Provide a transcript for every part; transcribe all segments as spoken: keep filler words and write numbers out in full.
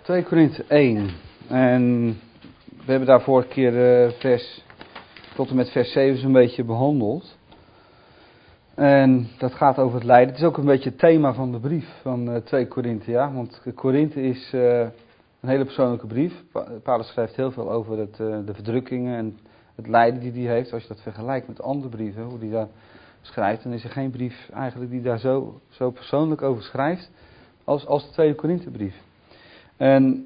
twee Korinthe één. En we hebben daar vorige keer uh, vers, tot en met vers zeven zo'n beetje behandeld. En dat gaat over het lijden. Het is ook een beetje het thema van de brief van uh, twee Korinthe. Ja? Want Korinthe is uh, een hele persoonlijke brief. Pa- Paulus schrijft heel veel over het, uh, de verdrukkingen en het lijden die hij heeft. Als je dat vergelijkt met andere brieven, hoe hij daar schrijft, dan is er geen brief eigenlijk die daar zo, zo persoonlijk over schrijft als, als de tweede Korinthe brief. En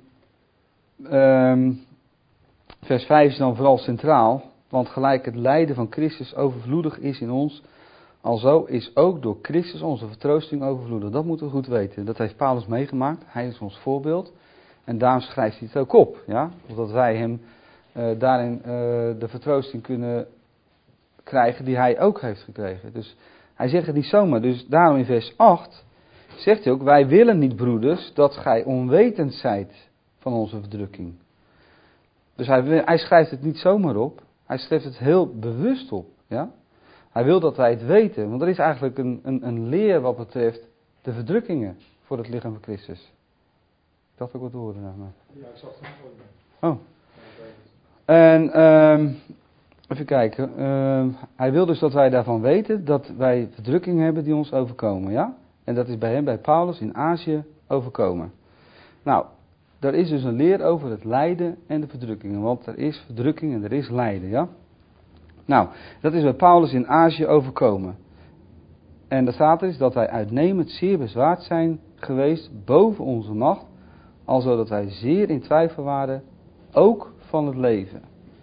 um, vers vijf is dan vooral centraal, want gelijk het lijden van Christus overvloedig is in ons, alzo is ook door Christus onze vertroosting overvloedig. Dat moeten we goed weten. Dat heeft Paulus meegemaakt. Hij is ons voorbeeld. En daarom schrijft hij het ook op. Ja? Zodat wij hem uh, daarin uh, de vertroosting kunnen krijgen die hij ook heeft gekregen. Dus hij zegt het niet zomaar. Dus daarom in vers acht zegt hij ook: wij willen niet, broeders, dat gij onwetend zijt van onze verdrukking. Dus hij, hij schrijft het niet zomaar op. Hij schrijft het heel bewust op. Ja? Hij wil dat wij het weten. Want er is eigenlijk een, een, een leer wat betreft de verdrukkingen voor het lichaam van Christus. Ik dacht ook wat horen. Maar... Ja, ik zag het nog. Oh. En um, even kijken. Um, hij wil dus dat wij daarvan weten dat wij verdrukkingen hebben die ons overkomen. Ja? En dat is bij hem, bij Paulus in Azië overkomen. Nou, er is dus een leer over het lijden en de verdrukkingen. Want er is verdrukking en er is lijden. Ja? Nou, dat is bij Paulus in Azië overkomen. En daar staat er is dat wij uitnemend zeer bezwaard zijn geweest boven onze macht, alzo dat wij zeer in twijfel waren, ook van het leven.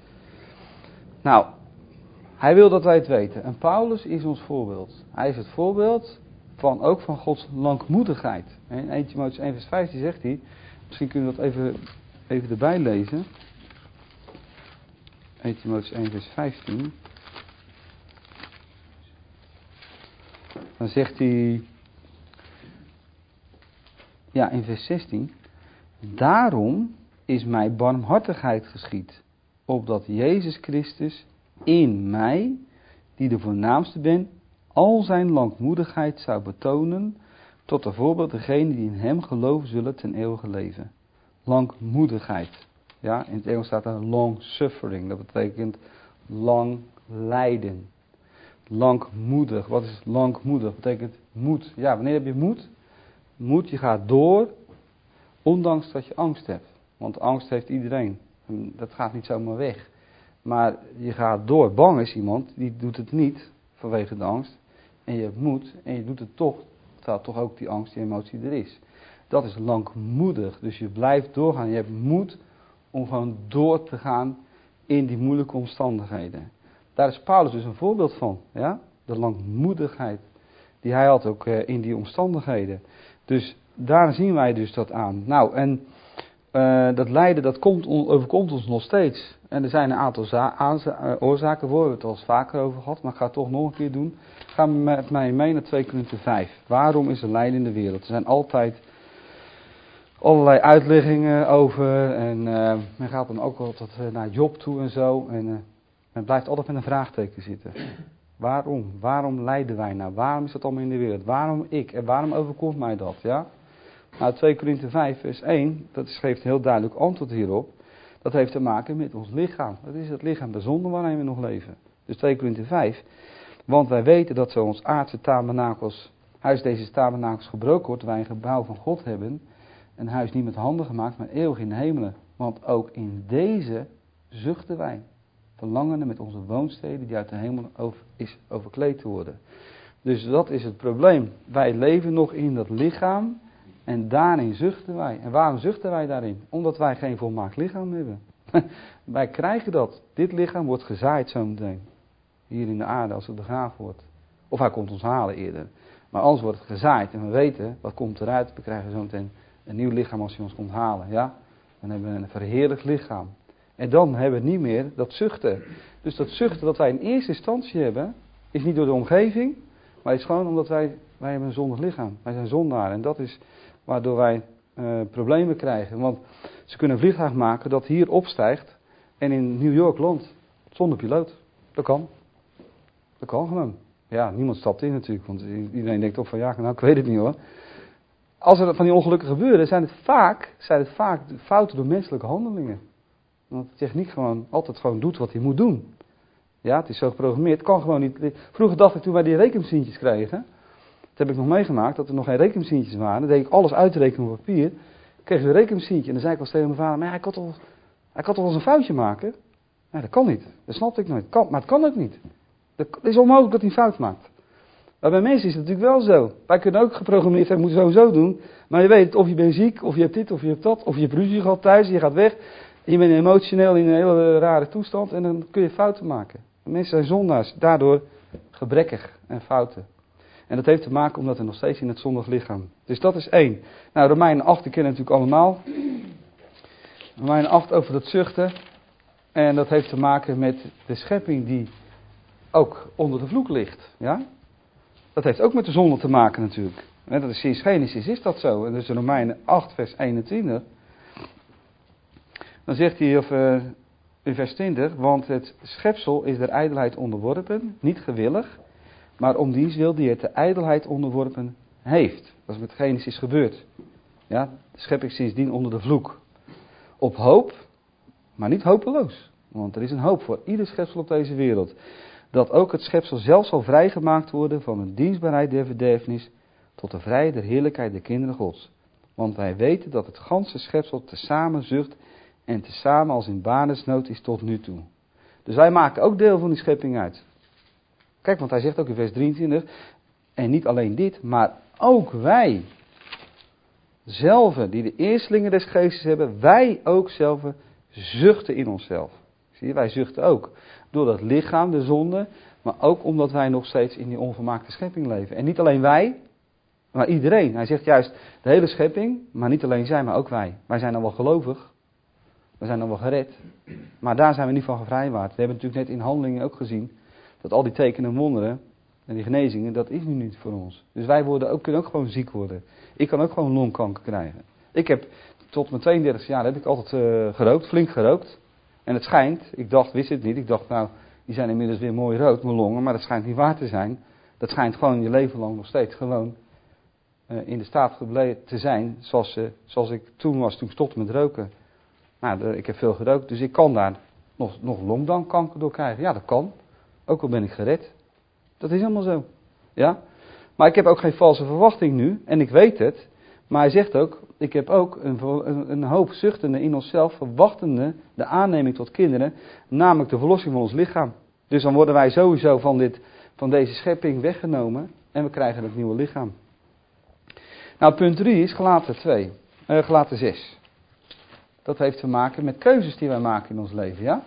Nou, hij wil dat wij het weten. En Paulus is ons voorbeeld. Hij is het voorbeeld van, ook van Gods langmoedigheid. In eerste Timotheüs één vers vijftien zegt hij, misschien kunnen we dat even, even erbij lezen. eerste Timotheüs één vers vijftien. Dan zegt hij, ja in vers zestien, daarom is mij barmhartigheid geschied, opdat Jezus Christus in mij, die de voornaamste ben, al zijn langmoedigheid zou betonen, tot de voorbeeld degene die in hem geloven zullen ten eeuwige leven. Langmoedigheid. Ja, in het Engels staat er long suffering, dat betekent lang lijden. Langmoedig. Wat is langmoedig? Dat betekent moed. Ja, wanneer heb je moed? Moed, je gaat door, ondanks dat je angst hebt. Want angst heeft iedereen. En dat gaat niet zomaar weg. Maar je gaat door. Bang is iemand, die doet het niet vanwege de angst. En je hebt moed en je doet het toch, terwijl toch ook die angst, die emotie er is. Dat is langmoedig. Dus je blijft doorgaan. Je hebt moed om gewoon door te gaan in die moeilijke omstandigheden. Daar is Paulus dus een voorbeeld van. Ja? De langmoedigheid die hij had ook uh, in die omstandigheden. Dus daar zien wij dus dat aan. Nou, en uh, dat lijden dat komt, overkomt ons nog steeds. En er zijn een aantal za- aanza- uh, oorzaken voor. We hebben het al eens vaker over gehad, maar ik ga het toch nog een keer doen. Ga met mij mee naar twee Korinthe vijf. Waarom is er lijden in de wereld? Er zijn altijd allerlei uitleggingen over. En uh, men gaat dan ook altijd uh, naar Job toe en zo. En uh, men blijft altijd met een vraagteken zitten. Waarom? Waarom lijden wij nou? Waarom is dat allemaal in de wereld? Waarom ik? En waarom overkomt mij dat? Ja? Nou, twee Korinthe vijf vers één, dat geeft een heel duidelijk antwoord hierop. Dat heeft te maken met ons lichaam. Dat is het lichaam, de zonde waarin we nog leven. Dus twee Korinthe vijf. Want wij weten dat zo ons aardse tabernakels, huis deze tabernakels gebroken wordt, wij een gebouw van God hebben. Een huis niet met handen gemaakt, maar eeuwig in de hemelen. Want ook in deze zuchten wij. Verlangende met onze woonsteden die uit de hemel over, is overkleed te worden. Dus dat is het probleem. Wij leven nog in dat lichaam en daarin zuchten wij. En waarom zuchten wij daarin? Omdat wij geen volmaakt lichaam hebben. Wij krijgen dat. Dit lichaam wordt gezaaid zometeen. Hier in de aarde als het begraven wordt. Of hij komt ons halen eerder. Maar anders wordt het gezaaid en we weten wat komt eruit. We krijgen zometeen een nieuw lichaam als hij ons komt halen. Ja? Dan hebben we een verheerlijkt lichaam. En dan hebben we niet meer dat zuchten. Dus dat zuchten dat wij in eerste instantie hebben, is niet door de omgeving, maar is gewoon omdat wij, wij hebben een zondig lichaam. Wij zijn zondaren en dat is waardoor wij uh, problemen krijgen. Want ze kunnen een vliegtuig maken dat hier opstijgt en in New York landt zonder piloot. Dat kan. Dat kan gewoon. Ja, niemand stapt in natuurlijk, want iedereen denkt op van ja, nou ik weet het niet hoor. als er van die ongelukken gebeuren, zijn het vaak, zijn het vaak fouten door menselijke handelingen. Want de techniek gewoon altijd gewoon doet wat hij moet doen. Ja, het is zo geprogrammeerd, het kan gewoon niet. Vroeger dacht ik toen wij die rekenmachientjes kregen, dat heb ik nog meegemaakt, dat er nog geen rekenmachientjes waren. Dan deed ik alles uitrekenen op papier. Kreeg ik een rekenmachientje en dan zei ik wel eens tegen mijn vader, maar ja, hij kan toch, hij kan toch wel eens een foutje maken? Nee, dat kan niet. Dat snapte ik nooit. Kan, maar het kan ook niet. Het is onmogelijk dat hij een fout maakt. Maar bij mensen is het natuurlijk wel zo. Wij kunnen ook geprogrammeerd zijn, moeten zo zo doen. Maar je weet, of je bent ziek, of je hebt dit, of je hebt dat. Of je hebt ruzie gehad thuis, je gaat weg. Je bent emotioneel in een hele rare toestand en dan kun je fouten maken. Mensen zijn zondaars, daardoor gebrekkig en fouten. En dat heeft te maken omdat er nog steeds in het zondig lichaam. Dus dat is één. Nou, Romeinen acht, die kennen natuurlijk allemaal. Romeinen acht over dat zuchten. En dat heeft te maken met de schepping die ook onder de vloek ligt. Ja? Dat heeft ook met de zonde te maken natuurlijk. En dat is sinds Genesis is dat zo. En dus in Romeinen acht vers eenentwintig. Dan zegt hij of, uh, in vers twintig. Want het schepsel is der ijdelheid onderworpen. Niet gewillig. Maar om diens wil die het de ijdelheid onderworpen heeft. Dat is met Genesis gebeurd. Ja? De schepping sindsdien onder de vloek. Op hoop. Maar niet hopeloos. Want er is een hoop voor ieder schepsel op deze wereld. Dat ook het schepsel zelf zal vrijgemaakt worden van een dienstbaarheid der verderfenis tot de vrijheid der heerlijkheid der kinderen Gods. Want wij weten dat het ganse schepsel tezamen zucht en tezamen als in banesnood is tot nu toe. Dus wij maken ook deel van die schepping uit. Kijk, want hij zegt ook in vers drieëntwintig, en niet alleen dit, maar ook wij, zelven die de eerstelingen des geestes hebben, wij ook zelven zuchten in onszelf. Zie je, wij zuchten ook. Door dat lichaam, de zonde, maar ook omdat wij nog steeds in die onvermaakte schepping leven. En niet alleen wij, maar iedereen. Hij zegt juist de hele schepping, maar niet alleen zij, maar ook wij. Wij zijn dan wel gelovig, we zijn dan wel gered, maar daar zijn we niet van gevrijwaard. We hebben natuurlijk net in Handelingen ook gezien, dat al die tekenen en wonderen en die genezingen, dat is nu niet voor ons. Dus wij worden ook, kunnen ook gewoon ziek worden. Ik kan ook gewoon longkanker krijgen. Ik heb tot mijn tweeëndertigste jaar heb ik altijd uh, gerookt, flink gerookt. En het schijnt, ik dacht, wist het niet, ik dacht nou, die zijn inmiddels weer mooi rood, mijn longen, maar dat schijnt niet waar te zijn. Dat schijnt gewoon je leven lang nog steeds gewoon uh, in de staat gebleven te zijn, zoals, uh, zoals ik toen was, toen ik stopte met roken. Nou, de, ik heb veel gerookt, dus ik kan daar nog, nog longdarmkanker door krijgen. Ja, dat kan. Ook al ben ik gered. Dat is helemaal zo. Ja? Maar ik heb ook geen valse verwachting nu, en ik weet het. Maar hij zegt ook, ik heb ook een, een, een hoop zuchtende in onszelf, verwachtende de aanneming tot kinderen, namelijk de verlossing van ons lichaam. Dus dan worden wij sowieso van, dit, van deze schepping weggenomen en we krijgen het nieuwe lichaam. Nou, punt drie is Galaten twee, uh, Galaten zes. Dat heeft te maken met keuzes die wij maken in ons leven, ja?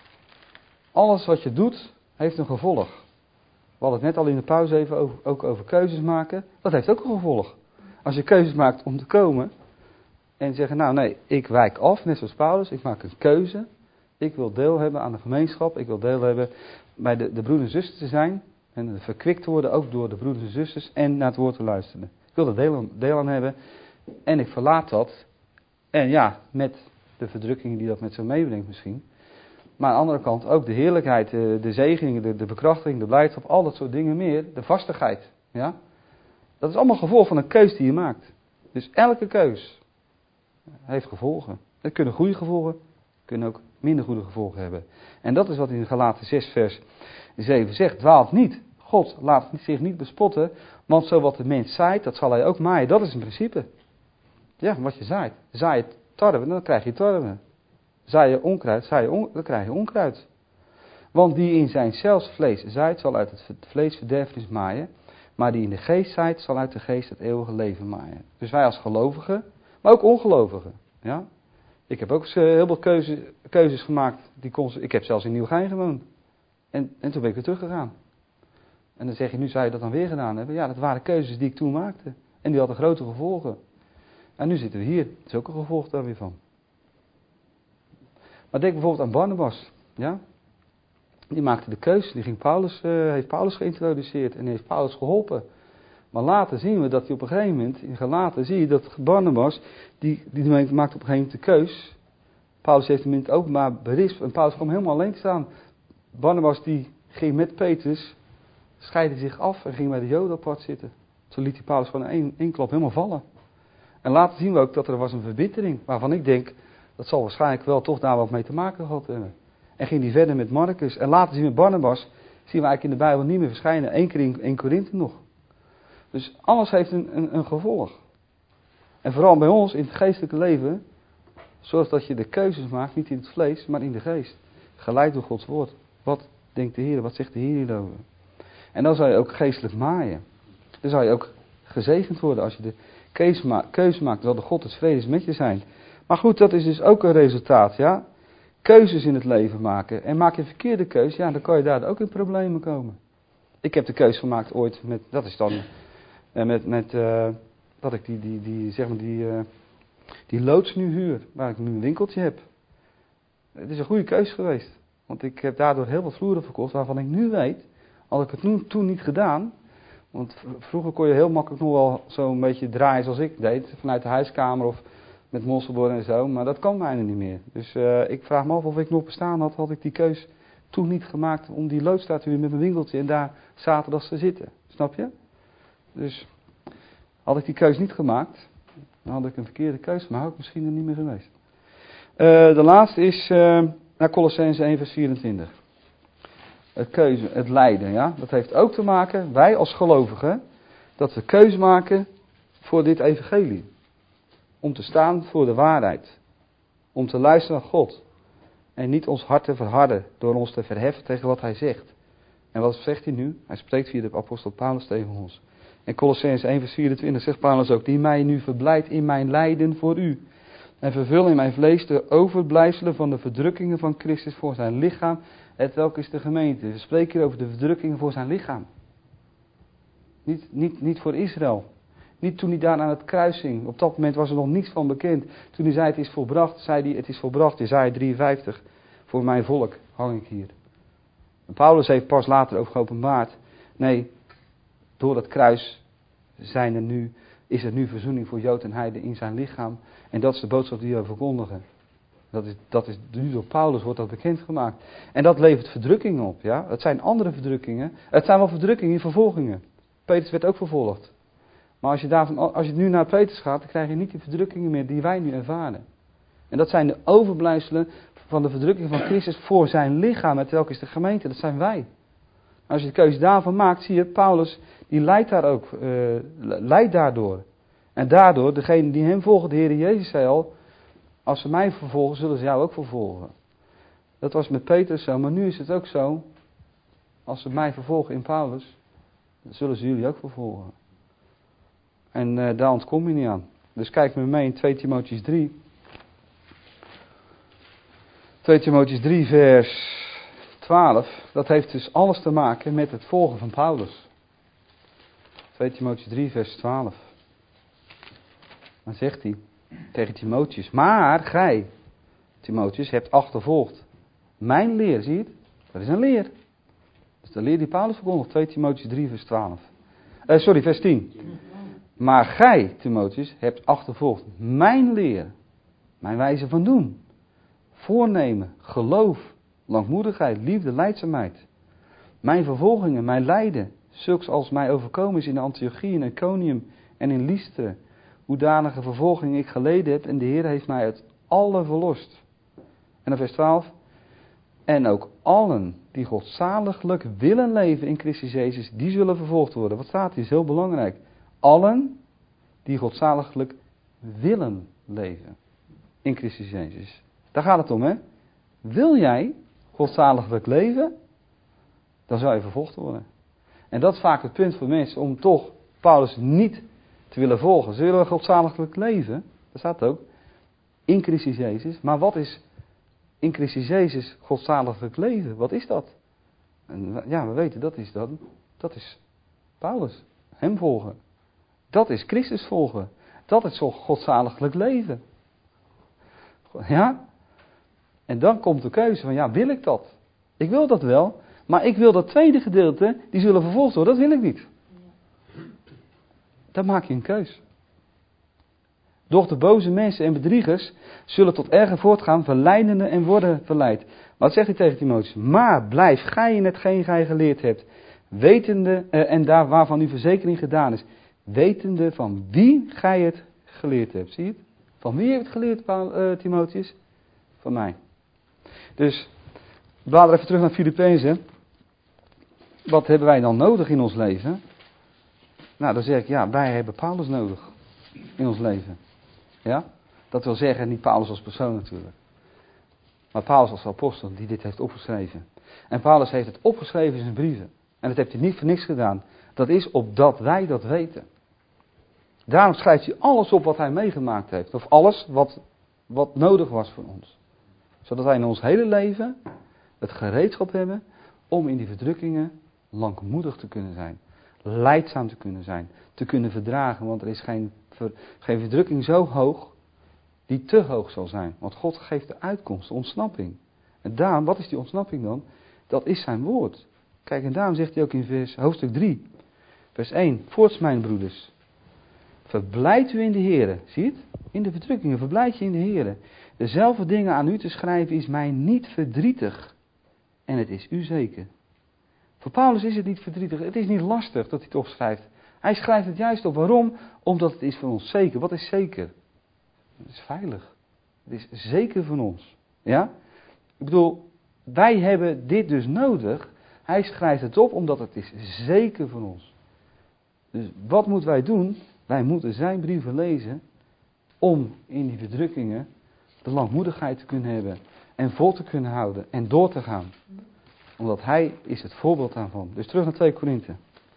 Alles wat je doet, heeft een gevolg. We hadden het net al in de pauze even over, ook over keuzes maken. Dat heeft ook een gevolg. Als je keuzes maakt om te komen en zeggen, nou nee, ik wijk af, net zoals Paulus, ik maak een keuze. Ik wil deel hebben aan de gemeenschap, ik wil deel hebben bij de, de broeders en zusters te zijn. En verkwikt worden ook door de broeders en zusters en naar het woord te luisteren. Ik wil er deel aan, deel aan hebben en ik verlaat dat. En ja, met de verdrukkingen die dat met zich meebrengt misschien. Maar aan de andere kant ook de heerlijkheid, de, de zegeningen, de, de bekrachtiging, de blijdschap, al dat soort dingen meer. De vastigheid, ja. Dat is allemaal gevolg van een keus die je maakt. Dus elke keus heeft gevolgen. Het kunnen goede gevolgen, kunnen ook minder goede gevolgen hebben. En dat is wat in Galaten zes vers zeven zegt. Dwaalt niet. God laat zich niet bespotten, want zo wat de mens zaait, dat zal hij ook maaien. Dat is een principe. Ja, wat je zaait. Zaai je tarwe, dan krijg je tarwe. Zaai je onkruid, zaai je on, dan krijg je onkruid. Want die in zijn zelfs vlees zaait, zal uit het vlees verderfenis maaien. Maar die in de geest zaait, zal uit de geest het eeuwige leven maaien. Dus wij als gelovigen, maar ook ongelovigen. Ja? Ik heb ook heel veel keuzes, keuzes gemaakt. Die kon, ik heb zelfs in Nieuwegein gewoond. En, en toen ben ik weer teruggegaan. En dan zeg je, nu zou je dat dan weer gedaan hebben. Ja, dat waren keuzes die ik toen maakte. En die hadden grote gevolgen. En nu zitten we hier. Dat is ook een gevolg daar weer van. Maar denk bijvoorbeeld aan Barnabas. Ja? Die maakte de keuze. Die ging Paulus, uh, heeft Paulus geïntroduceerd. En heeft Paulus geholpen. Maar later zien we dat hij op een gegeven moment, in Galaten zie je dat Barnabas, die, die maakte op een gegeven moment de keus. Paulus heeft hem in het openbaar berispt. En Paulus kwam helemaal alleen te staan. Barnabas die ging met Petrus, scheidde zich af en ging bij de Joden apart zitten. Zo liet hij Paulus gewoon in één, één klap helemaal vallen. En later zien we ook dat er was een verbittering, waarvan ik denk, dat zal waarschijnlijk wel toch daar wat mee te maken gehad hebben. En ging die verder met Marcus. En later zien we Barnabas, zien we eigenlijk in de Bijbel niet meer verschijnen. Eén keer in, in Korinthe nog. Dus alles heeft een, een, een gevolg. En vooral bij ons in het geestelijke leven, zorg dat je de keuzes maakt, niet in het vlees, maar in de geest. Geleid door Gods woord. Wat denkt de Heer, wat zegt de Heer hierover? En dan zal je ook geestelijk maaien. Dan zal je ook gezegend worden als je de keuze maakt, keuze maakt zal de God des vredes met je zijn. Maar goed, dat is dus ook een resultaat, ja. Keuzes in het leven maken. En maak je een verkeerde keuze, ja, dan kan je daar ook in problemen komen. Ik heb de keuze gemaakt ooit met, dat is dan, uh, met, met uh, dat ik die, die, die, zeg maar die, uh, die loods nu huur, waar ik nu een winkeltje heb. Het is een goede keuze geweest. Want ik heb daardoor heel wat vloeren verkocht, waarvan ik nu weet, had ik het nu, toen niet gedaan. Want vroeger kon je heel makkelijk nog wel zo'n beetje draaien zoals ik deed, vanuit de huiskamer of met mosselborden en zo, maar dat kan bijna niet meer. Dus uh, ik vraag me af of ik nog bestaan had, had ik die keus toen niet gemaakt om die loods daar te huren met mijn winkeltje en daar zaterdags te zitten. Snap je? Dus had ik die keus niet gemaakt, dan had ik een verkeerde keus, maar had ik misschien er niet meer geweest. Uh, de laatste is uh, naar Colossenzen één vers vierentwintig. Het keuze, het lijden, ja. Dat heeft ook te maken, wij als gelovigen, dat we keuze maken voor dit evangelie. Om te staan voor de waarheid. Om te luisteren naar God. En niet ons hart te verharden door ons te verheffen tegen wat hij zegt. En wat zegt hij nu? Hij spreekt via de apostel Paulus tegen ons. En Colossenzen één vers vierentwintig zegt Paulus ook, die mij nu verblijdt in mijn lijden voor u. En vervul in mijn vlees de overblijfselen van de verdrukkingen van Christus voor zijn lichaam. Het welk is de gemeente. We spreken hier over de verdrukkingen voor zijn lichaam. Niet, niet, niet voor Israël. Niet toen hij daar aan het kruis hing. Op dat moment was er nog niets van bekend. Toen hij zei het is volbracht, zei hij het is volbracht. Jesaja drieënvijftig. Voor mijn volk hang ik hier. En Paulus heeft pas later ook geopenbaard. Nee, door dat kruis zijn er nu, is er nu verzoening voor Jood en Heide in zijn lichaam. En dat is de boodschap die we verkondigen. Dat is, dat is, nu door Paulus wordt dat bekendgemaakt. En dat levert verdrukkingen op. Ja? Het zijn andere verdrukkingen. Het zijn wel verdrukkingen, vervolgingen. Petrus werd ook vervolgd. Maar als je, daarvan, als je nu naar Petrus gaat, dan krijg je niet die verdrukkingen meer die wij nu ervaren. En dat zijn de overblijfselen van de verdrukkingen van Christus voor zijn lichaam. Het welk is de gemeente, dat zijn wij. Als je de keuze daarvan maakt, zie je, Paulus, die leidt daar ook, uh, leidt daardoor. En daardoor, degene die hem volgen, de Heer Jezus zei al, als ze mij vervolgen, zullen ze jou ook vervolgen. Dat was met Petrus zo, maar nu is het ook zo, als ze mij vervolgen in Paulus, dan zullen ze jullie ook vervolgen. En uh, daar ontkom je niet aan. Dus kijk me mee in twee Timotheüs drie. twee Timotheüs drie vers twaalf. Dat heeft dus alles te maken met het volgen van Paulus. twee Timotheüs drie vers twaalf. Dan zegt hij tegen Timotheus. Maar gij, Timotheus, hebt achtervolgd mijn leer. Zie je het? Dat is een leer. Dat is de leer die Paulus verkondigt. twee Timotheüs drie vers twaalf. Uh, sorry, vers tien. Maar gij, Timotheus, hebt achtervolgd mijn leer, mijn wijze van doen, voornemen, geloof, langmoedigheid, liefde, lijdzaamheid, mijn vervolgingen, mijn lijden, zulks als mij overkomen is in Antiochie, in Iconium en in Lystra, hoedanige vervolging ik geleden heb en de Heer heeft mij uit alle verlost. En dan vers twaalf. En ook allen die godzaliglijk willen leven in Christus Jezus, die zullen vervolgd worden. Wat staat hier? Is heel belangrijk. Allen die godzaliglijk willen leven in Christus Jezus. Daar gaat het om, hè? Wil jij godzaliglijk leven, dan zou je vervolgd worden. En dat is vaak het punt voor mensen om toch Paulus niet te willen volgen. Ze willen godzaliglijk leven, daar staat het ook, in Christus Jezus. Maar wat is in Christus Jezus godzaliglijk leven? Wat is dat? En ja, we weten, dat is dat. Dat is Paulus. Hem volgen. Dat is Christus volgen. Dat is zo godzaliglijk leven. Ja? En dan komt de keuze van, ja, wil ik dat? Ik wil dat wel, maar ik wil dat tweede gedeelte, die zullen vervolgd worden, dat wil ik niet. Dan maak je een keus. Doch de boze mensen en bedriegers zullen tot erger voortgaan, verleidende en worden verleid. Wat zegt hij tegen Timotheus? Maar blijf gij in hetgeen gij geleerd hebt, wetende, eh, en daar waarvan uw verzekering gedaan is, wetende van wie gij het geleerd heb. Zie je het? Van wie heb je het geleerd, Paul, uh, Timotheus? Van mij. Dus, blader even terug naar Filippenzen. Wat hebben wij dan nodig in ons leven? Nou, dan zeg ik, ja, wij hebben Paulus nodig in ons leven. Ja? Dat wil zeggen, niet Paulus als persoon natuurlijk. Maar Paulus als apostel die dit heeft opgeschreven. En Paulus heeft het opgeschreven in zijn brieven. En dat heeft hij niet voor niks gedaan. Dat is opdat wij dat weten. Daarom schrijft hij alles op wat hij meegemaakt heeft. Of alles wat, wat nodig was voor ons. Zodat wij in ons hele leven het gereedschap hebben om in die verdrukkingen langmoedig te kunnen zijn. Lijdzaam te kunnen zijn. Te kunnen verdragen. Want er is geen, ver, geen verdrukking zo hoog die te hoog zal zijn. Want God geeft de uitkomst, de ontsnapping. En daarom, wat is die ontsnapping dan? Dat is zijn woord. Kijk, en daarom zegt hij ook in vers, hoofdstuk drie, vers één. Voorts, mijn broeders, verblijd u in de Here. Zie je het? In de verdrukkingen, verblijd je in de Here. Dezelfde dingen aan u te schrijven is mij niet verdrietig. En het is u zeker. Voor Paulus is het niet verdrietig. Het is niet lastig dat hij het opschrijft. Hij schrijft het juist op. Waarom? Omdat het is voor ons zeker. Wat is zeker? Het is veilig. Het is zeker van ons. Ja? Ik bedoel, wij hebben dit dus nodig. Hij schrijft het op omdat het is zeker van ons. Dus wat moeten wij doen? Wij moeten zijn brieven lezen om in die verdrukkingen de langmoedigheid te kunnen hebben. En vol te kunnen houden en door te gaan. Omdat hij is het voorbeeld daarvan. Dus terug naar twee Korinthe.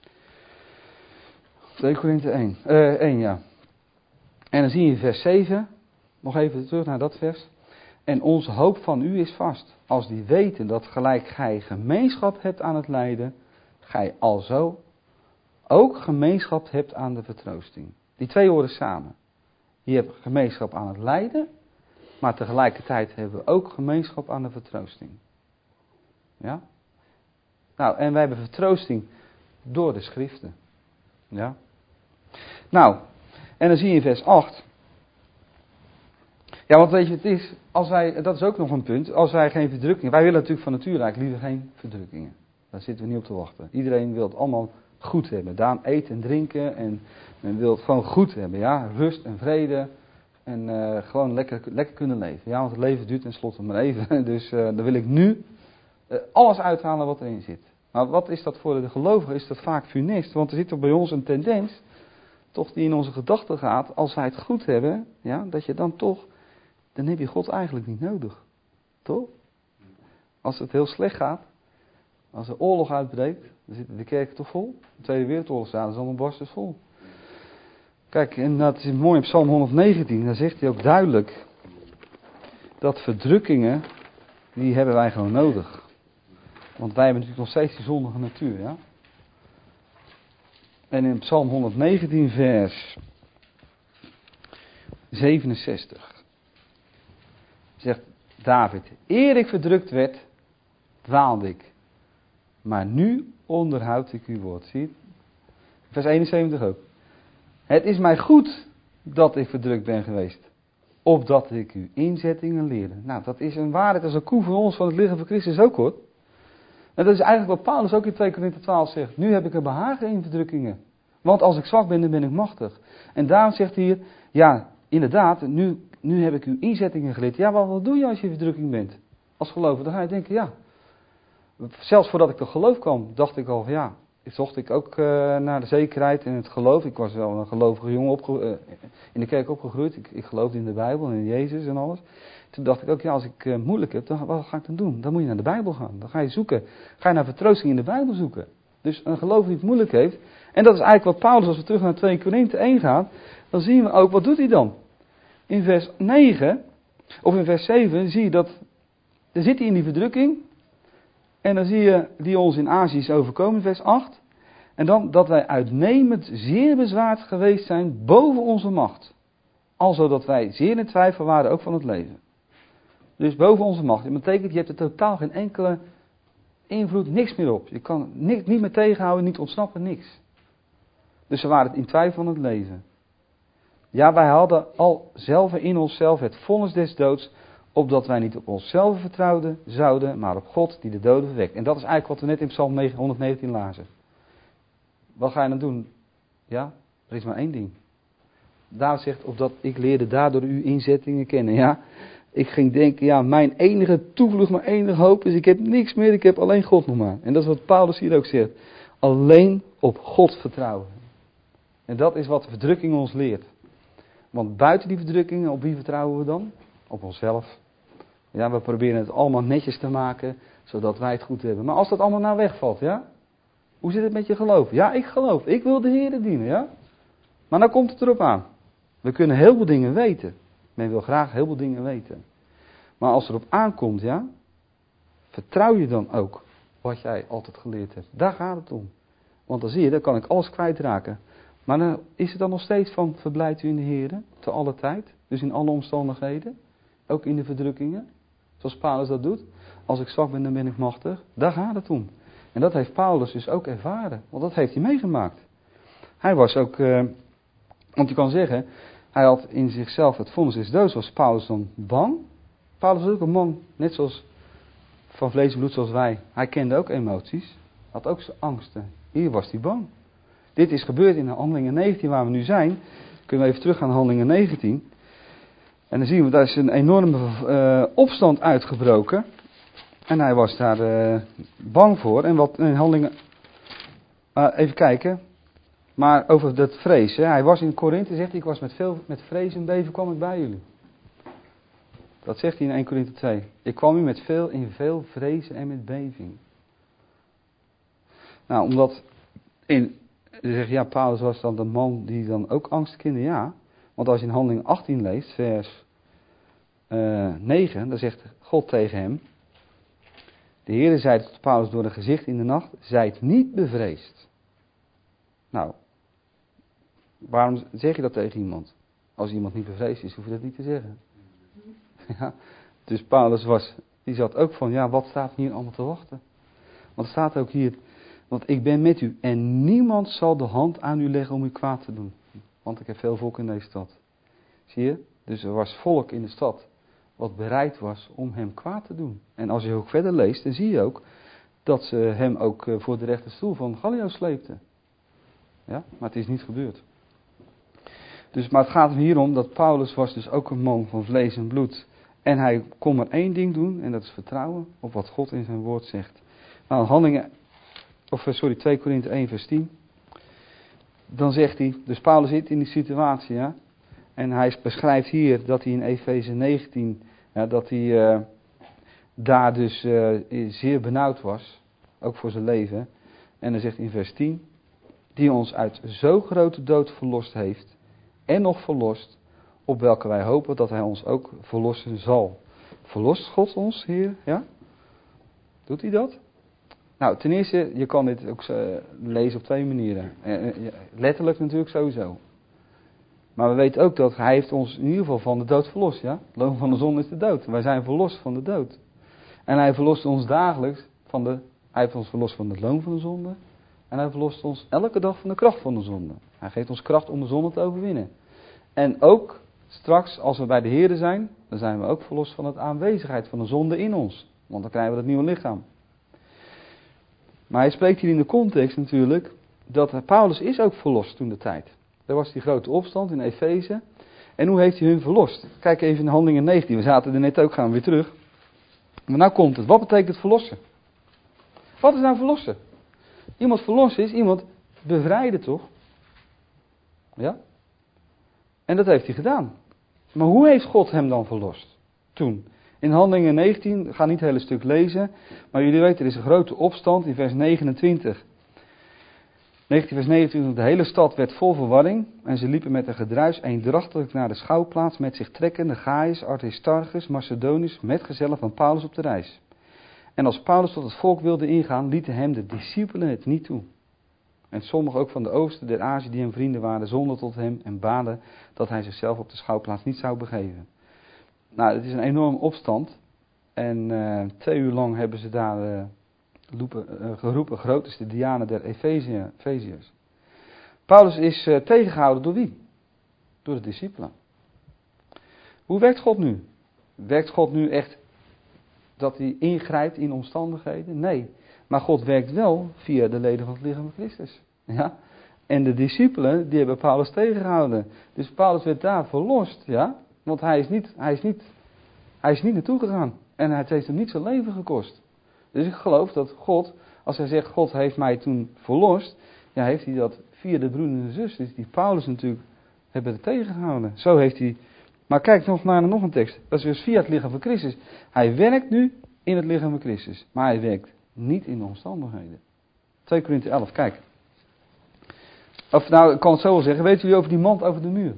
twee Korinthe één. Uh, één, ja. En dan zie je in vers zeven. Nog even terug naar dat vers. En onze hoop van u is vast. Als die weten dat gelijk gij gemeenschap hebt aan het lijden. Gij alzo ook gemeenschap hebt aan de vertroosting. Die twee horen samen. Je hebt gemeenschap aan het lijden. Maar tegelijkertijd hebben we ook gemeenschap aan de vertroosting. Ja? Nou, en wij hebben vertroosting door de schriften. Ja? Nou, en dan zie je in vers acht. Ja, want weet je, het is, als wij, dat is ook nog een punt, als wij geen verdrukkingen, wij willen natuurlijk van nature eigenlijk liever geen verdrukkingen. Daar zitten we niet op te wachten. Iedereen wil het allemaal goed hebben. Daarom eten en drinken en men wil het gewoon goed hebben, ja. Rust en vrede en uh, gewoon lekker, lekker kunnen leven. Ja, want het leven duurt tenslotte maar even, dus uh, dan wil ik nu uh, alles uithalen wat erin zit. Maar wat is dat voor de gelovigen? Is dat vaak funest, want er zit toch bij ons een tendens, toch die in onze gedachten gaat, als wij het goed hebben, ja, dat je dan toch, dan heb je God eigenlijk niet nodig. Toch? Als het heel slecht gaat, als er oorlog uitbreekt, dan zitten de kerken toch vol. De Tweede Wereldoorlog staat is allemaal barstens vol. Kijk, en dat is mooi in Psalm honderdnegentien, daar zegt hij ook duidelijk dat verdrukkingen, die hebben wij gewoon nodig. Want wij hebben natuurlijk nog steeds die zondige natuur, ja. En in Psalm honderdnegentien vers zevenenzestig zegt David, eer ik verdrukt werd, dwaalde ik. Maar nu onderhoud ik uw woord. Zie je? Vers eenenzeventig ook. Het is mij goed dat ik verdrukt ben geweest, opdat ik uw inzettingen leerde. Nou, dat is een waarheid als een koe voor ons van het lichaam van Christus ook, hoor. En dat is eigenlijk wat Paulus ook in twee Korinthe twaalf zegt. Nu heb ik er behagen in verdrukkingen. Want als ik zwak ben, dan ben ik machtig. En daarom zegt hij hier, ja, inderdaad, nu, nu heb ik uw inzettingen geleerd. Ja, maar wat doe je als je in verdrukking bent? Als gelovige, dan ga je denken, ja. Zelfs voordat ik tot geloof kwam, dacht ik al, ja, zocht ik ook uh, naar de zekerheid en het geloof. Ik was wel een gelovige jongen opge- uh, in de kerk opgegroeid. Ik, ik geloofde in de Bijbel en in Jezus en alles. Toen dacht ik ook, ja, als ik uh, moeilijk heb, dan, wat ga ik dan doen? Dan moet je naar de Bijbel gaan. Dan ga je zoeken. Ga je naar vertroosting in de Bijbel zoeken. Dus een geloof die het moeilijk heeft. En dat is eigenlijk wat Paulus, als we terug naar twee Korinthe één gaan, dan zien we ook, wat doet hij dan? In vers negen, of in vers zeven, zie je dat, dan zit hij in die verdrukking. En dan zie je die ons in Azië is overkomen, vers acht. En dan dat wij uitnemend zeer bezwaard geweest zijn boven onze macht. Alzo dat wij zeer in twijfel waren ook van het leven. Dus boven onze macht. Dat betekent, je hebt er totaal geen enkele invloed, niks meer op. Je kan niet, niet meer tegenhouden, niet ontsnappen, niks. Dus we waren in twijfel van het leven. Ja, wij hadden al zelf in onszelf het vonnis des doods, opdat wij niet op onszelf vertrouwden zouden, maar op God die de doden verwekt. En dat is eigenlijk wat we net in Psalm honderdnegentien lazen. Wat ga je dan doen? Ja, er is maar één ding. David zegt, opdat ik leerde daardoor uw inzettingen kennen. Ja, ik ging denken, ja, mijn enige toevlucht, mijn enige hoop is, ik heb niks meer, ik heb alleen God nog maar. En dat is wat Paulus hier ook zegt. Alleen op God vertrouwen. En dat is wat de verdrukking ons leert. Want buiten die verdrukkingen, op wie vertrouwen we dan? Op onszelf. Ja, we proberen het allemaal netjes te maken, zodat wij het goed hebben. Maar als dat allemaal nou wegvalt, ja? Hoe zit het met je geloof? Ja, ik geloof. Ik wil de Heer dienen, ja? Maar nou komt het erop aan. We kunnen heel veel dingen weten. Men wil graag heel veel dingen weten. Maar als het erop aankomt, ja? Vertrouw je dan ook wat jij altijd geleerd hebt. Daar gaat het om. Want dan zie je, dan kan ik alles kwijtraken. Maar dan is het dan nog steeds van, verblijdt u in de Heer, te alle tijd. Dus in alle omstandigheden. Ook in de verdrukkingen. Zoals Paulus dat doet. Als ik zwak ben, dan ben ik machtig. Daar gaat het om. En dat heeft Paulus dus ook ervaren. Want dat heeft hij meegemaakt. Hij was ook, uh, want je kan zeggen, hij had in zichzelf het vonnis des doods. Was Paulus dan bang? Paulus was ook een man, net zoals van vlees en bloed zoals wij. Hij kende ook emoties. Had ook zijn angsten. Hier was hij bang. Dit is gebeurd in Handelingen negentien waar we nu zijn. Kunnen we even terug gaan Handelingen negentien. En dan zien we, daar is een enorme uh, opstand uitgebroken. En hij was daar uh, bang voor. En wat in Handelingen... Uh, even kijken. Maar over dat vrees. Hè. Hij was in Korinthe, zegt hij, ik was met veel met vrees en beven kwam ik bij jullie. Dat zegt hij in Eerste Korinthe twee. Ik kwam u met veel, in veel vrezen en met beving. Nou, omdat... In, je zegt, ja, Paulus was dan de man die dan ook angst kende. Ja, want als je in Handelingen achttien leest, vers uh, negen, dan zegt God tegen hem... De Heere zei tot Paulus door een gezicht in de nacht, zijt niet bevreesd. Nou, waarom zeg je dat tegen iemand? Als iemand niet bevreesd is, hoef je dat niet te zeggen. Ja, dus Paulus was, die zat ook van, ja, wat staat hier allemaal te wachten? Want er staat ook hier, want ik ben met u en niemand zal de hand aan u leggen om u kwaad te doen. Want ik heb veel volk in deze stad. Zie je? Dus er was volk in de stad wat bereid was om hem kwaad te doen. En als je ook verder leest, dan zie je ook dat ze hem ook voor de rechterstoel van Gallio sleepten. Ja, maar het is niet gebeurd. Dus, maar het gaat er hier om dat Paulus was dus ook een man van vlees en bloed. En hij kon maar één ding doen, en dat is vertrouwen op wat God in zijn woord zegt. Nou, Handelingen, of sorry, twee Korinthe één vers tien. Dan zegt hij, dus Paulus zit in die situatie, ja. En hij beschrijft hier dat hij in Efeze negentien, ja, dat hij uh, daar dus uh, zeer benauwd was. Ook voor zijn leven. En dan zegt hij in vers tien, die ons uit zo grote dood verlost heeft en nog verlost, op welke wij hopen dat hij ons ook verlossen zal. Verlost God ons, Heer? Ja? Doet hij dat? Nou, ten eerste, je kan dit ook uh, lezen op twee manieren. Uh, uh, letterlijk natuurlijk sowieso. Maar we weten ook dat hij heeft ons in ieder geval van de dood verlost, ja? Het loon van de zonde is de dood. Wij zijn verlost van de dood. En hij verlost ons dagelijks van de... Hij heeft ons verlost van het loon van de zonde. En hij verlost ons elke dag van de kracht van de zonde. Hij geeft ons kracht om de zonde te overwinnen. En ook straks, als we bij de Heere zijn, dan zijn we ook verlost van de aanwezigheid van de zonde in ons. Want dan krijgen we dat nieuwe lichaam. Maar hij spreekt hier in de context natuurlijk, dat Paulus is ook verlost toen de tijd. Er was die grote opstand in Efeze. En hoe heeft hij hun verlost? Kijk even in Handelingen negentien, we zaten er net ook, gaan we weer terug. Maar nou komt het, wat betekent verlossen? Wat is nou verlossen? Iemand verlossen is iemand bevrijden, toch? Ja? En dat heeft hij gedaan. Maar hoe heeft God hem dan verlost? Toen. In Handelingen negentien, ik ga niet het hele stuk lezen. Maar jullie weten, er is een grote opstand in vers negenentwintig. negentien vers negenentwintig, de hele stad werd vol verwarring. En ze liepen met een gedruis eendrachtelijk naar de schouwplaats. Met zich trekkende Gaius, Aristarchus, Macedonius, metgezellen van Paulus op de reis. En als Paulus tot het volk wilde ingaan, lieten hem de discipelen het niet toe. En sommigen ook van de oosten der Azië die hem vrienden waren, zonden tot hem en baden dat hij zichzelf op de schouwplaats niet zou begeven. Nou, het is een enorme opstand. En uh, twee uur lang hebben ze daar uh, loepen, uh, geroepen, groot is de Diana der Efeziërs. Paulus is uh, tegengehouden door wie? Door de discipelen. Hoe werkt God nu? Werkt God nu echt dat hij ingrijpt in omstandigheden? Nee. Maar God werkt wel via de leden van het lichaam van Christus. Ja? En de discipelen, die hebben Paulus tegengehouden. Dus Paulus werd daar verlost, ja. Want hij is niet, hij is niet, hij is niet naartoe gegaan. En het heeft hem niet zijn leven gekost. Dus ik geloof dat God, als hij zegt, God heeft mij toen verlost, ja, heeft hij dat via de broeders en zusters, die Paulus natuurlijk hebben tegengehouden. Zo heeft hij. Maar kijk nog naar nog een tekst. Dat is dus via het lichaam van Christus. Hij werkt nu in het lichaam van Christus. Maar hij werkt niet in de omstandigheden. twee Korinthe elf, kijk. Of nou, ik kan het zo wel zeggen. Weet u wie over die mand over de muur?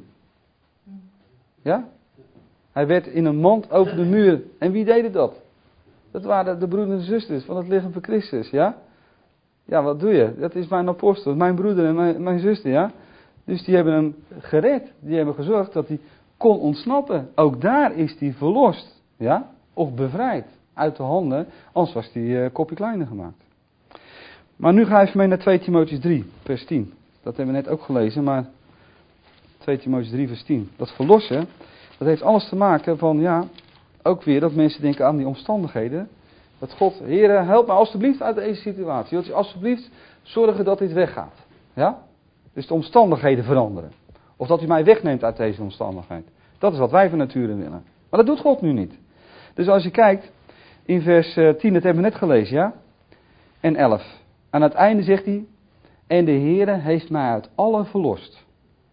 Ja? Hij werd in een mand over de muur. En wie deden dat? Dat waren de broeders en zusters van het lichaam van Christus, ja? Ja, wat doe je? Dat is mijn apostel, mijn broeder en mijn, mijn zuster, ja? Dus die hebben hem gered. Die hebben gezorgd dat hij kon ontsnappen. Ook daar is hij verlost, ja? Of bevrijd uit de handen, anders was hij uh, kopje kleiner gemaakt. Maar nu ga ik even mee naar twee Timotheüs drie, vers tien. Dat hebben we net ook gelezen, maar twee Timotheüs drie, vers tien. Dat verlossen, dat heeft alles te maken van, ja, ook weer dat mensen denken aan die omstandigheden. Dat God, Heer, help me alstublieft uit deze situatie. Wilt u alstublieft zorgen dat dit weggaat? Ja? Dus de omstandigheden veranderen. Of dat u mij wegneemt uit deze omstandigheid. Dat is wat wij van nature willen. Maar dat doet God nu niet. Dus als je kijkt, in vers tien, dat hebben we net gelezen, ja? En elf. Aan het einde zegt hij, en de Heere heeft mij uit alle verlost.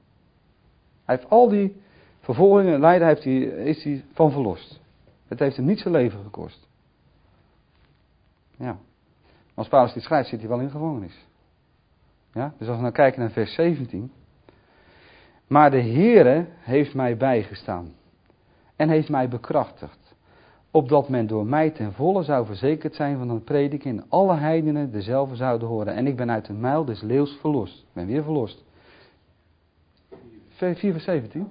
Hij heeft al die vervolgingen en lijden heeft hij, is hij van verlost. Het heeft hem niet zijn leven gekost. Ja. Maar als Paulus dit schrijft, zit hij wel in de gevangenis. Ja? Dus als we nou kijken naar vers zeventien. Maar de Heere heeft mij bijgestaan. En heeft mij bekrachtigd. Opdat men door mij ten volle zou verzekerd zijn van een predik en alle heidenen dezelfde zouden horen. En ik ben uit de muil des leeuws verlost. Ik ben weer verlost. vier vers zeventien.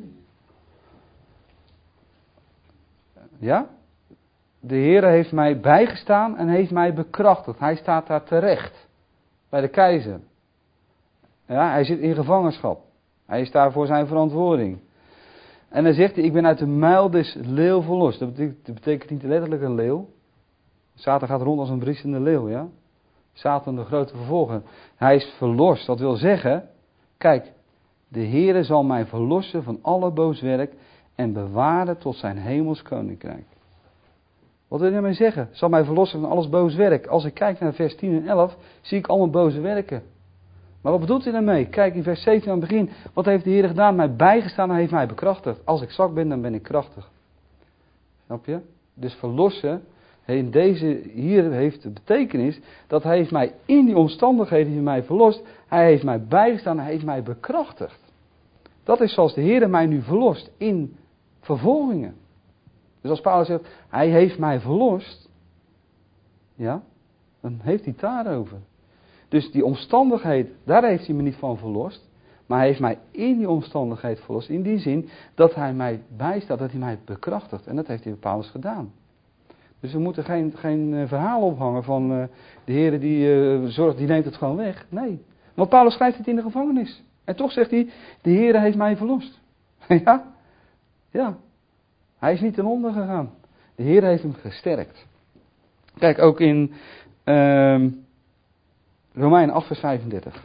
Ja? De Heere heeft mij bijgestaan en heeft mij bekrachtigd. Hij staat daar terecht. Bij de keizer. Ja, hij zit in gevangenschap. Hij is daar voor zijn verantwoording. En dan zegt hij, ik ben uit de muil des leeuw verlost. Dat betekent, dat betekent niet letterlijk een leeuw. Satan gaat rond als een briesende leeuw, ja. Satan de grote vervolger. Hij is verlost. Dat wil zeggen, kijk, de Heere zal mij verlossen van alle boos werk en bewaren tot zijn hemels koninkrijk. Wat wil je daarmee zeggen? Zal mij verlossen van alles boos werk. Als ik kijk naar vers tien en elf, zie ik allemaal boze werken. Maar wat bedoelt hij daarmee? Kijk in vers zeventien aan het begin. Wat heeft de Heer gedaan? Mij bijgestaan en heeft mij bekrachtigd. Als ik zwak ben, dan ben ik krachtig. Snap je? Dus verlossen, in deze, hier heeft de betekenis dat hij heeft mij in die omstandigheden die mij verlost. Hij heeft mij bijgestaan en hij heeft mij bekrachtigd. Dat is zoals de Heer mij nu verlost in vervolgingen. Dus als Paulus zegt, hij heeft mij verlost. Ja, dan heeft hij het daarover. Dus die omstandigheid, daar heeft hij me niet van verlost. Maar hij heeft mij in die omstandigheid verlost. In die zin dat hij mij bijstaat, dat hij mij bekrachtigt. En dat heeft hij bij Paulus gedaan. Dus we moeten geen, geen verhaal ophangen van uh, de Heer die uh, zorgt, die neemt het gewoon weg. Nee. Want Paulus schrijft het in de gevangenis. En toch zegt hij, de Heer heeft mij verlost. Ja? Ja. Hij is niet ten onder gegaan. De Heer heeft hem gesterkt. Kijk, ook in uh, Romeinen acht vers vijfendertig.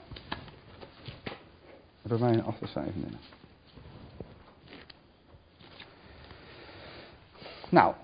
Romeinen acht vers vijfendertig. Nou.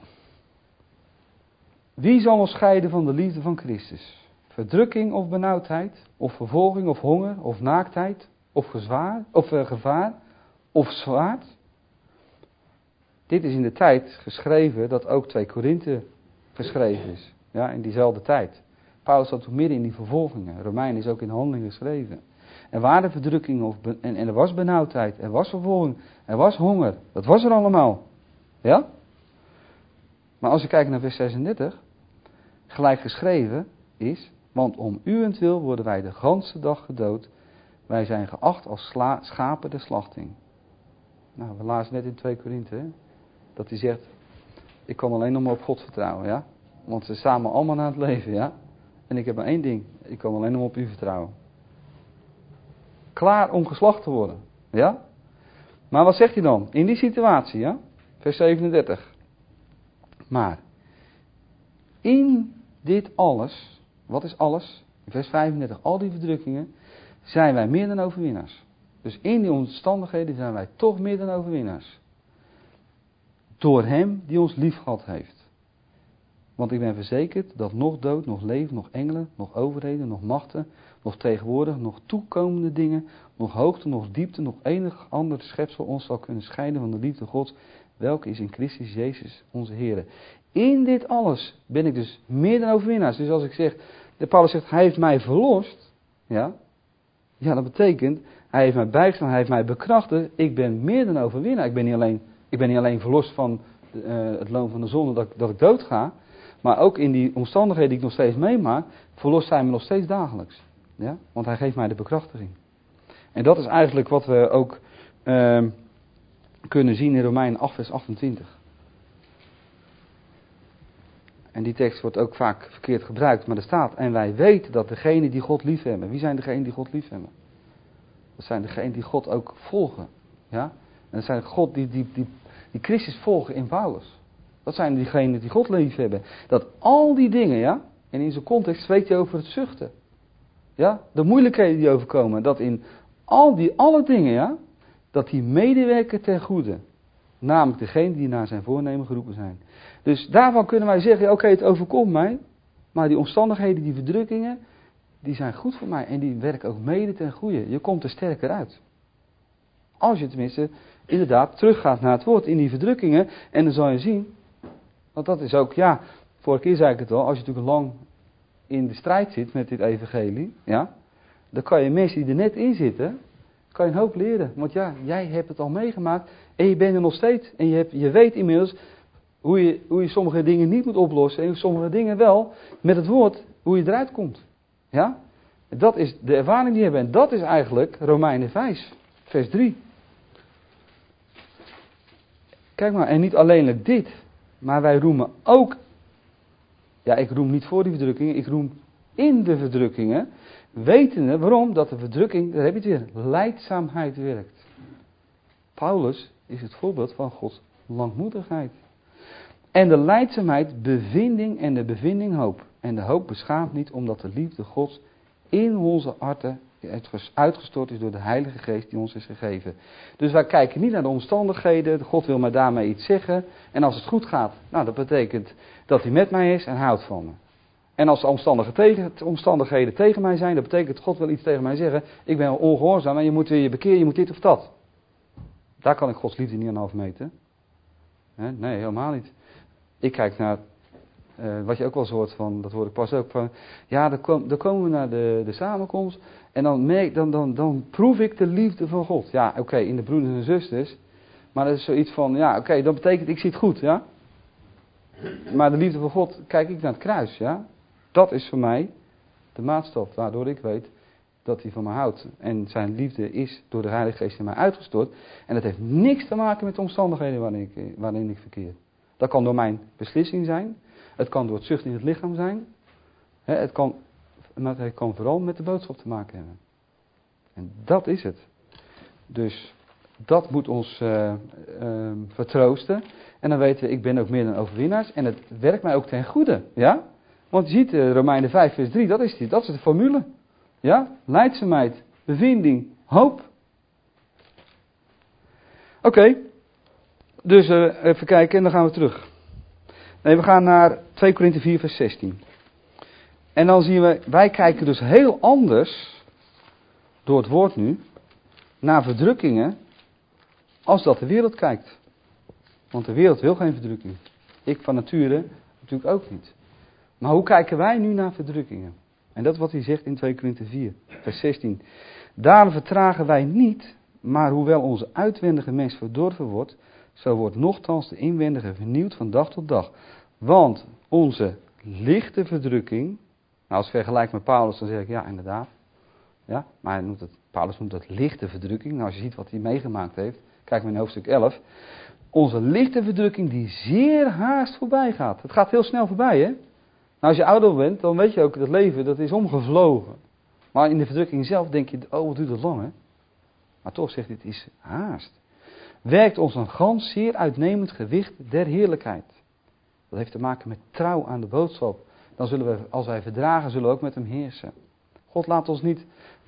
Wie zal ons scheiden van de liefde van Christus? Verdrukking of benauwdheid? Of vervolging of honger? Of naaktheid? Of, gezwaar, of uh, gevaar? Of zwaard? Dit is in de tijd geschreven dat ook twee Korinthe geschreven is. Ja, in diezelfde tijd. Paulus zat toen midden in die vervolgingen. Romeinen is ook in Handelingen geschreven. Er waren verdrukkingen of be- en, en er was benauwdheid. Er was vervolging. Er was honger. Dat was er allemaal. Ja? Maar als je kijkt naar vers zesendertig. Gelijk geschreven is. Want om uwentwil worden wij de ganse dag gedood. Wij zijn geacht als sla- schapen de slachting. Nou, we lazen net in twee Korinthe. Hè? Dat hij zegt. Ik kan alleen nog maar op God vertrouwen. Ja? Want ze staan me allemaal aan het leven. Ja? En ik heb maar één ding. Ik kan alleen nog maar op u vertrouwen. Klaar om geslacht te worden. Ja? Maar wat zegt hij dan? In die situatie. Ja? Vers zevenendertig. Maar. In dit alles. Wat is alles? In vers vijfendertig. Al die verdrukkingen. zijn wij meer dan overwinnaars. Dus in die omstandigheden zijn wij toch meer dan overwinnaars. Door hem die ons liefgehad heeft. Want ik ben verzekerd dat nog dood, nog leven, nog engelen, nog overheden, nog machten, nog tegenwoordig, nog toekomende dingen, nog hoogte, nog diepte, nog enig ander schepsel ons zal kunnen scheiden van de liefde Gods, welke is in Christus Jezus onze Heer. In dit alles ben ik dus meer dan overwinnaars. Dus als ik zeg, de Paulus zegt, hij heeft mij verlost, ja, ja, dat betekent, hij heeft mij bijgestaan, hij heeft mij bekrachtigd, ik ben meer dan overwinnaar. Ik ben niet alleen, ik ben niet alleen verlost van uh, het loon van de zonde dat, dat ik dood ga, maar ook in die omstandigheden die ik nog steeds meemaak, verlost hij me nog steeds dagelijks. Ja? Want hij geeft mij de bekrachtiging. En dat is eigenlijk wat we ook uh, kunnen zien in Romeinen acht vers achtentwintig. En die tekst wordt ook vaak verkeerd gebruikt, maar er staat, en wij weten dat degenen die God liefhebben, wie zijn degenen die God liefhebben? Dat zijn degenen die God ook volgen. Ja? En dat zijn God die, die, die, die Christus volgen in Paulus. Dat zijn diegenen die God liefhebben. Dat al die dingen, ja, en in zijn context spreekt hij over het zuchten. Ja, de moeilijkheden die overkomen, dat in al die alle dingen, ja, dat die medewerken ten goede. Namelijk degene die naar zijn voornemen geroepen zijn. Dus daarvan kunnen wij zeggen, oké, okay, het overkomt mij, maar die omstandigheden, die verdrukkingen, die zijn goed voor mij en die werken ook mede ten goede. Je komt er sterker uit. Als je tenminste inderdaad teruggaat naar het woord in die verdrukkingen, en dan zal je zien, want dat is ook, ja, vorige keer zei ik het al, als je natuurlijk lang in de strijd zit met dit evangelie, ja, dan kan je mensen die er net in zitten, kan je een hoop leren. Want ja, jij hebt het al meegemaakt en je bent er nog steeds. En je, hebt, je weet inmiddels hoe je, hoe je sommige dingen niet moet oplossen en sommige dingen wel, met het woord, hoe je eruit komt. Ja? Dat is de ervaring die je hebt. En dat is eigenlijk Romeinen vijf, vers drie. Kijk maar, en niet alleenlijk dit, maar wij roemen ook, ja, ik roem niet voor die verdrukkingen, ik roem in de verdrukkingen, wetende waarom, dat de verdrukking, daar heb je het weer, lijdzaamheid werkt. Paulus is het voorbeeld van Gods langmoedigheid. En de lijdzaamheid bevinding en de bevinding hoop. En de hoop beschaamt niet, omdat de liefde Gods in onze harten uitgestort is door de Heilige Geest die ons is gegeven. Dus wij kijken niet naar de omstandigheden, God wil mij daarmee iets zeggen. En als het goed gaat, nou dat betekent dat hij met mij is en houdt van me. En als de omstandigheden tegen, de omstandigheden tegen mij zijn, dat betekent dat God wil iets tegen mij zeggen. Ik ben ongehoorzaam en je moet weer je bekeren, je moet dit of dat. Daar kan ik Gods liefde niet aan afmeten. Nee, helemaal niet. Ik kijk naar, uh, wat je ook wel eens hoort van, dat hoor ik pas ook van, ja, dan, kom, dan komen we naar de, de samenkomst en dan, merk, dan, dan, dan proef ik de liefde van God. Ja, oké, okay, in de broeders en zusters, maar dat is zoiets van, ja, oké, okay, dat betekent ik zie het goed, ja. Maar de liefde van God, kijk ik naar het kruis, ja. Dat is voor mij de maatstaf, waardoor ik weet dat hij van me houdt. En zijn liefde is door de Heilige Geest in mij uitgestort. En dat heeft niks te maken met de omstandigheden waarin ik, waarin ik verkeer. Dat kan door mijn beslissing zijn. Het kan door het zucht in het lichaam zijn. Het kan, maar het kan vooral met de boodschap te maken hebben. En dat is het. Dus dat moet ons uh, uh, vertroosten. En dan weten we, ik ben ook meer dan overwinnaars. En het werkt mij ook ten goede. Ja? Want je ziet, uh, Romeinen vijf vers drie, dat is, die, dat is de formule. Ja? Lijdzaamheid, bevinding, hoop. Oké. Okay. Dus uh, even kijken en dan gaan we terug. Nee, we gaan naar twee Korinthe vier vers zestien. En dan zien we, wij kijken dus heel anders, door het woord nu, naar verdrukkingen, als dat de wereld kijkt. Want de wereld wil geen verdrukking. Ik van nature natuurlijk ook niet. Maar hoe kijken wij nu naar verdrukkingen? En dat is wat hij zegt in twee Korinthe vier, vers zestien. Daarom vertragen wij niet, maar hoewel onze uitwendige mens verdorven wordt, zo wordt nochtans de inwendige vernieuwd van dag tot dag. Want onze lichte verdrukking, nou als vergelijk met Paulus, dan zeg ik ja inderdaad. Ja, maar hij noemt het, Paulus noemt het lichte verdrukking. Nou als je ziet wat hij meegemaakt heeft, kijk maar in hoofdstuk elf. Onze lichte verdrukking die zeer haast voorbij gaat. Het gaat heel snel voorbij, hè. Nou, als je ouder bent, dan weet je ook dat leven, dat is omgevlogen. Maar in de verdrukking zelf denk je, oh wat duurt dat lang, hè. Maar toch zegt dit is haast. Werkt ons een gans zeer uitnemend gewicht der heerlijkheid. Dat heeft te maken met trouw aan de boodschap. Dan zullen we, als wij verdragen, zullen we ook met hem heersen. God laat ons niet,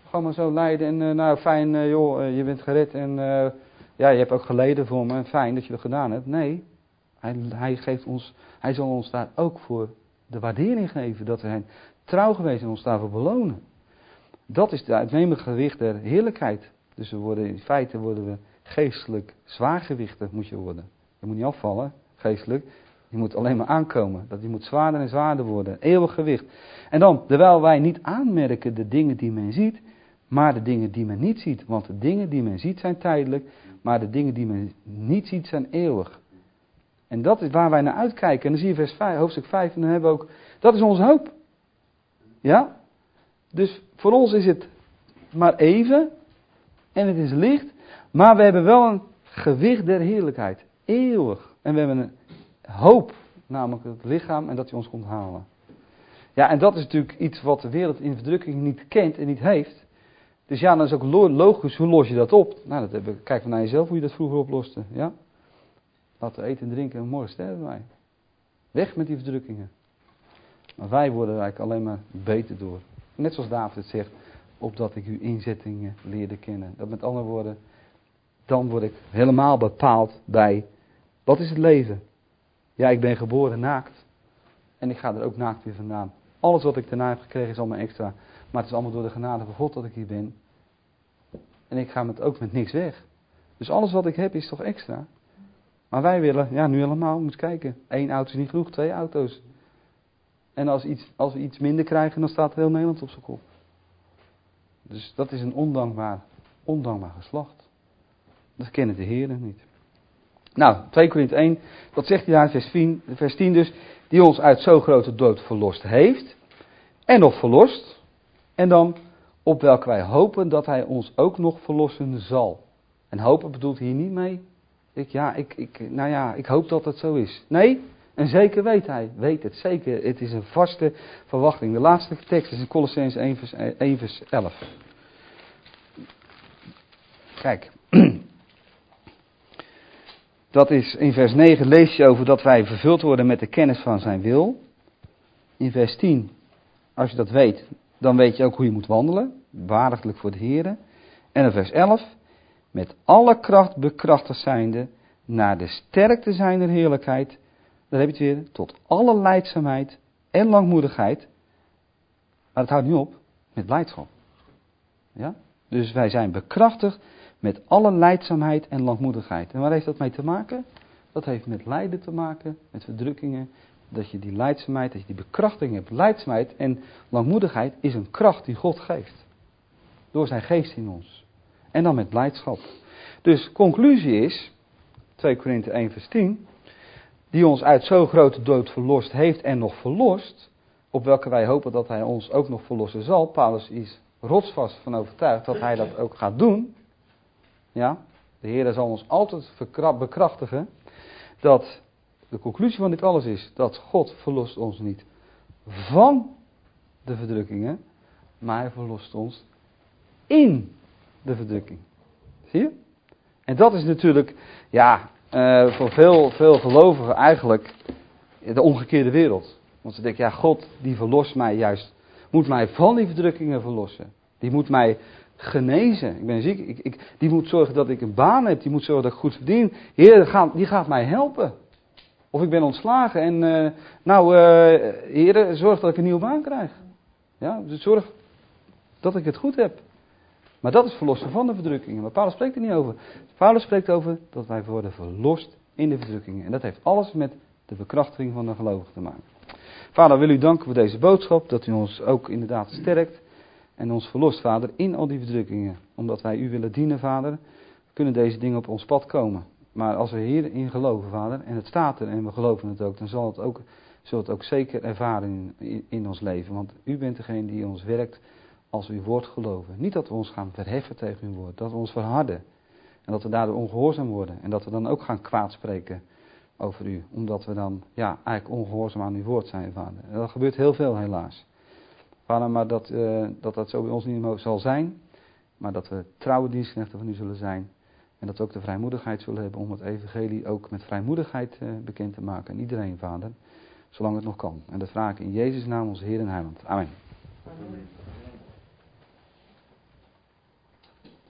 Ga maar zo lijden en uh, nou fijn, uh, joh, uh, je bent gered en uh, ja, je hebt ook geleden voor me. Fijn dat je dat gedaan hebt. Nee, hij, hij geeft ons, hij zal ons daar ook voor de waardering geven. Dat we zijn trouw geweest en ons daarvoor belonen. Dat is het uitnemende gewicht der heerlijkheid. Dus we worden, in feite worden we geestelijk zwaargewichten moet je worden. Je moet niet afvallen, geestelijk. Je moet alleen maar aankomen. Dat je moet zwaarder en zwaarder worden. Eeuwig gewicht. En dan, terwijl wij niet aanmerken de dingen die men ziet, maar de dingen die men niet ziet. Want de dingen die men ziet zijn tijdelijk, maar de dingen die men niet ziet zijn eeuwig. En dat is waar wij naar uitkijken. En dan zie je vers vijf, hoofdstuk vijf en dan hebben we ook, dat is onze hoop. Ja? Dus voor ons is het maar even en het is licht, maar we hebben wel een gewicht der heerlijkheid. Eeuwig. En we hebben een hoop, namelijk het lichaam en dat hij ons komt halen. Ja, en dat is natuurlijk iets wat de wereld in verdrukking niet kent en niet heeft. Dus ja, dan is ook logisch, hoe los je dat op? Nou, dat hebben, kijk maar naar jezelf hoe je dat vroeger oploste. Ja? Laten we eten en drinken en morgen sterven wij. Weg met die verdrukkingen. Maar wij worden er eigenlijk alleen maar beter door. Net zoals David het zegt, opdat ik uw inzettingen leerde kennen. Dat met andere woorden, dan word ik helemaal bepaald bij, wat is het leven? Ja, ik ben geboren naakt. En ik ga er ook naakt weer vandaan. Alles wat ik daarna heb gekregen is allemaal extra. Maar het is allemaal door de genade van God dat ik hier ben. En ik ga met, ook met niks weg. Dus alles wat ik heb is toch extra. Maar wij willen, ja nu helemaal, moet kijken. Eén auto is niet genoeg, twee auto's. En als, iets, als we iets minder krijgen, dan staat heel Nederland op zijn kop. Dus dat is een ondankbaar, ondankbaar geslacht. Dat kennen de Heeren niet. Nou, twee Korinthe één, dat zegt hij daar in vers tien, vers tien dus. Die ons uit zo grote dood verlost heeft. En nog verlost. En dan op welke wij hopen dat hij ons ook nog verlossen zal. En hopen bedoelt hier niet mee. Ik, ja, ik, ik, nou ja, ik hoop dat het zo is. Nee, en zeker weet hij. Weet het zeker. Het is een vaste verwachting. De laatste tekst is in Colossenzen één vers, één vers elf. Kijk. Dat is in vers negen lees je over dat wij vervuld worden met de kennis van zijn wil. In vers tien, als je dat weet, dan weet je ook hoe je moet wandelen. Waardiglijk voor de Here. En in vers elf, met alle kracht bekrachtigd zijnde, naar de sterkte zijner heerlijkheid. Daar heb je het weer, tot alle lijdzaamheid en langmoedigheid. Maar het houdt niet op, met blijdschap. Ja? Dus wij zijn bekrachtigd met alle lijdzaamheid en langmoedigheid. En waar heeft dat mee te maken? Dat heeft met lijden te maken, met verdrukkingen. Dat je die lijdzaamheid, dat je die bekrachtiging hebt. Lijdzaamheid en langmoedigheid is een kracht die God geeft. Door zijn geest in ons. En dan met blijdschap. Dus conclusie is, twee Korinthe één vers tien. Die ons uit zo grote dood verlost heeft en nog verlost. Op welke wij hopen dat hij ons ook nog verlossen zal. Paulus is rotsvast van overtuigd dat hij dat ook gaat doen. Ja, de Heer zal ons altijd bekrachtigen. Dat de conclusie van dit alles is dat God verlost ons niet van de verdrukkingen. Maar hij verlost ons in de verdrukking. Zie je? En dat is natuurlijk, ja, uh, voor veel, veel gelovigen eigenlijk de omgekeerde wereld. Want ze denken, ja, God die verlost mij juist, moet mij van die verdrukkingen verlossen. Die moet mij genezen. Ik ben ziek. Ik, ik, die moet zorgen dat ik een baan heb. Die moet zorgen dat ik goed verdien. Heer, gaat, die gaat mij helpen. Of ik ben ontslagen en, uh, nou, uh, Heer, zorg dat ik een nieuwe baan krijg. Ja, dus zorg dat ik het goed heb. Maar dat is verlossen van de verdrukkingen. Maar Paulus spreekt er niet over. Paulus spreekt over dat wij worden verlost in de verdrukkingen. En dat heeft alles met de bekrachtiging van de gelovigen te maken. Vader, wil u danken voor deze boodschap. Dat u ons ook inderdaad sterkt. En ons verlost, Vader, in al die verdrukkingen. Omdat wij u willen dienen, Vader, kunnen deze dingen op ons pad komen. Maar als we hierin geloven, Vader, en het staat er en we geloven het ook, dan zal het ook, zullen we het ook zeker ervaren in, in, in ons leven. Want u bent degene die ons werkt als we uw woord geloven. Niet dat we ons gaan verheffen tegen uw woord, dat we ons verharden. En dat we daardoor ongehoorzaam worden. En dat we dan ook gaan kwaad spreken over u. Omdat we dan ja, eigenlijk ongehoorzaam aan uw woord zijn, Vader. En dat gebeurt heel veel, helaas. Vader, maar dat, uh, dat dat zo bij ons niet zal zijn. Maar dat we trouwe dienstknechten van u zullen zijn. En dat we ook de vrijmoedigheid zullen hebben om het evangelie ook met vrijmoedigheid uh, bekend te maken. En iedereen, Vader, zolang het nog kan. En dat vraag ik in Jezus' naam, onze Heer en Heiland. Amen. Amen.